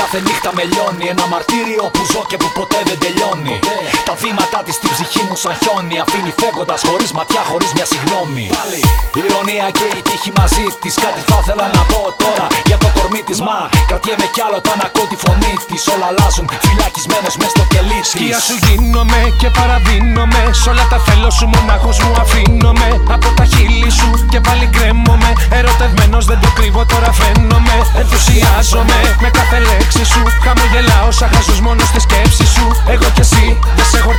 κάθε νύχτα με λιώνει. Ένα μαρτύριο που ζω και που ποτέ δεν τελειώνει. Τα βήματά της στην ψυχή μου σαν χιόνι. Αφήνει φεύγοντας χωρίς ματιά, χωρίς μια συγγνώμη. Η ηρωνία και η τύχη μαζί της. Κάτι θα ήθελα να πω τώρα για το κορμί της. Μα κρατιέμαι κι άλλο όταν ακούω τη φωνή της. Όλα αλλάζουν, φυλακισμένος μες στο κελί της. Σκία σου γίνομαι και παραδίνομαι. Σ' όλα τα θέλω σου μονάχος μου αφήνομαι. Από τα χείλη σου και πάλι κρέμομαι. Ερωτευμένος δεν το κρύβω, τώρα φαίνομαι. Ενθουσιάζομαι με κάθε λέξη σου. Χαμογελάω σαν χαζός μόνο στη σκέψη σου. Εγώ κι εσύ δεν σε